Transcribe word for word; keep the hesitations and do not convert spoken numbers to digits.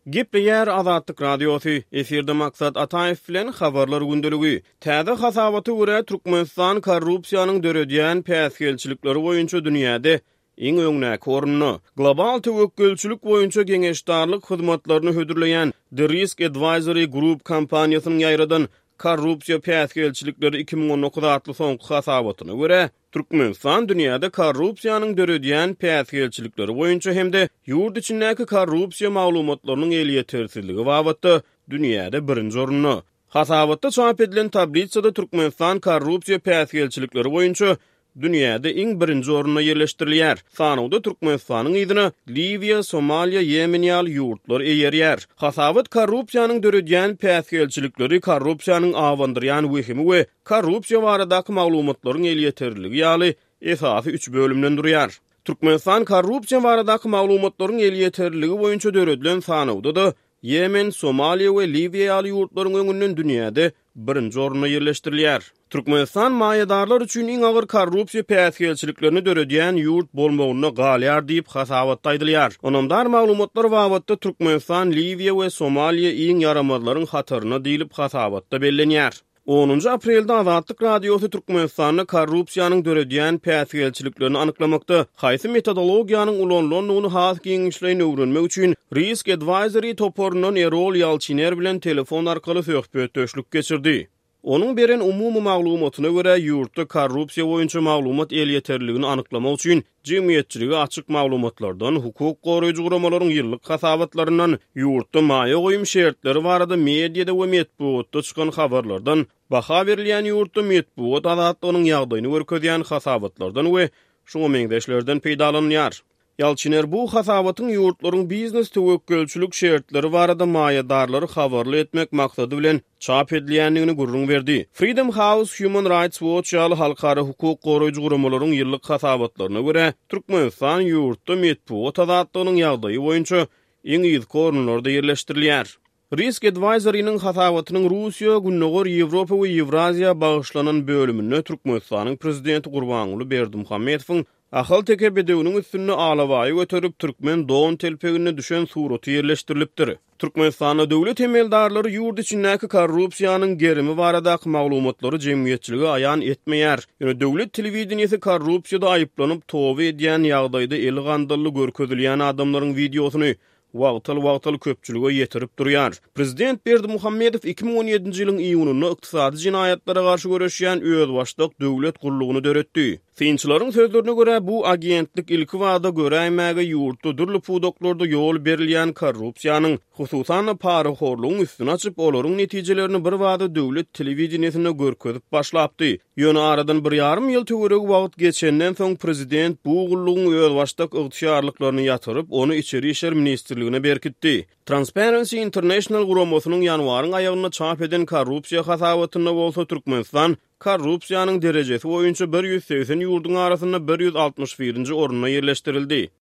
Gipleyer Azatlyk Radiosu, efirde maksat Ataev bilen habarlar gündölügi. Täze hasabaty görä Türkmenistan korrupsiýanyň döredýän päsgelçilikleri boýunça dünýäde iň öňnäki orunny, global tewekkelçilik boýunça geňeşdarlyk hyzmatlaryny hödürleýän The Risk Advisory Group kompaniýasynyň ýaýradan korrupsiýa päsgelçilikleri iki ming on dokuz adly soňky hasabatyna görä, Türkmenistan dünýäde korrupsiýanyň döredýän päsgelçilikleri boýunça hemde ýurt içindäki korrupsiýa maglumatlarynyň eli ýetersizligi babatda dünýäde birinji orunny. Hasabatda çap edilen tablitsada Türkmenistan korrupsiýa päsgelçilikleri boýunça dünýäde iň birinji oruna ýerleşdirilýär. Sanawda Türkmenistanyň ýygyna Liviýa, Somaliýa, Yemen ýaly ýurtlar eýerýär. Hasabat korrupsiýanyň döredýän päsgelçilikleri korrupsiýanyň awandyrýan wehimi we korrupsiýa baradaky maglumatlaryň eli ýeterligi ýaly esasy üç bölümden durýar. Türkmenistan korrupsiýa baradaky maglumatlaryň eli ýeterligi boýunça döredilen sanawda da Yemen, Somaliýa we Liviýa ýaly ýurtlaryň öňünden dünýäde birinji oruna ýerleşdirilýär. Türkmenistan maýadarlar üçin iň agyr korrupsiýa päsgelçiliklerini döredýän ýurt bolmagyny galýar diýip hasabatda aýdylýar. Onamdar maglumatlar babatda Türkmenistan, Liviýa we Somaliýa iň yaramazlaryň hatyryna diýilip hasabatda bellenýär. onuncu aprelde Azatlyk Radiosu Türkmenistanyň korrupsiýanyň döredýän päsgelçiliklerini anyklamakda haýsy metodologiýanyň ulanlanmagyny has giňişleýini öwrenmek üçin Risk Advisory toporundan Erol Ýalçyner bilen telefon arkaly söhbet döşlük geçirdi. Onun beren umumy maglumatyna görä ýurtda korrupsiýa boýunça maglumat el ýeterligini anyklamak üçin jemgyýetçiligi açyk maglumatlardan, hukuk goraýjy guramalaryň ýyllyk hasabatlaryndan, ýurtda maýa goýum şertleri barada mediada we metbuatda çykan habarlardan, baha berilýän ýurtda metbuat azatlygynyň ýagdaýyny görkezýän hasabatlardan we şoňa meňdeşlerden peýdalanýar. Ýalçyner bu hasabatyň ýurtlaryň biznes tewekkelçilik şertleri barada maýadarlary habarly etmek maksady bilen çap edilýändigini gurrun berdi. Freedom House Human Rights Watch ýaly halkara hukuk goraýjy guramalaryň ýyllyk hasabatlaryna görä, Türkmenistan ýurtda metbuat azatlygynyň ýagdaýy boýunça iň ýyzky orunlarda ýerleşdirilýär. Risk Advisory'nin hasabatynyň Russiýa, Günnäger Ýewropa we Ýewraziýa bagyşlanan bölümine Türkmenistanyň prezidenti Gurbanguly Berdimuhammedowyň ahal teke bedewiniň üstünde alawaý göterip türkmen doğun telpegine düşen suraty ýerleşdirilipdir. Türkmenistanyň döwlet emeldarlary ýurt içindäki korrupsiýanyň gerimi baradaky maglumatlary jemgyýetçiligi aýan etmeýär. Ýöne döwlet telewizionyasy korrupsiýada aýyplanyp towy edýän ýagdaýda eli gandally görkezilýän adamlaryň videosyny wagtal-wagtal köpçülüge ýetirip durýar. Prezident Berdimuhammedow iki ming on ýedinji ýylyň iýunyna ykdysady jinaýatlara garşy görüşýän özbaşlyk döwlet gurulugyny döretdi. Synçylaryň sözlerine görä bu agentlik ilki wagda göräýmäge ýurtda dürli pudoklarda ýol berilýän korrupsiýanyň, hususan paraxorlugyň üstüne açyp olaryň netijelerini bir wagda döwlet telewizionyasynda görkezip başlapdy. Ýöne aradan bir ýarym ýyl töwereg wagt geçenden soň prezident bu gurulugyň özbaşlyk ygtyşarlyklaryny ýatyryp, onu içeri işler ministrligine berkitdi. Transparency International guramasynyň ýanwaryň aýagyna çap eden korrupsiýa hasabatyna bolsa Türkmenistan korrupsiýanyň derejesi boýunça bir ýüz seksen ýurdun arasynda bir ýüz altymyş birinji oruna ýerleşdirildi.